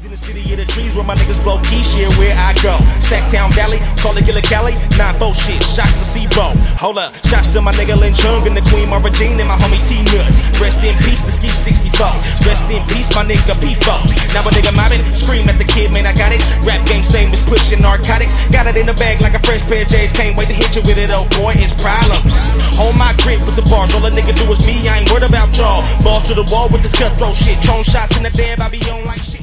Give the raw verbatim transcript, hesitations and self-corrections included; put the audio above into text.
In the city of the trees where my niggas blow key shit, where I go. Sacktown Valley, call it Killer Cali, nine four shit, shots to C-Bo. Hold up, shots to my nigga Lynn Chung and the Queen Mara Jean and my homie T-Nut. Rest in peace, the Ski sixty-four. Rest in peace, my nigga P-Fox. Now a nigga mobbing, scream at the kid, man, I got it. Rap game same as pushing narcotics. Got it in the bag like a fresh pair of J's. Can't wait to hit you with it, oh boy, it's problems. Hold my grip with the bars, all a nigga do is me, I ain't worried about y'all. Balls to the wall with this cutthroat shit. Throwing shots in the dab, I be on like shit.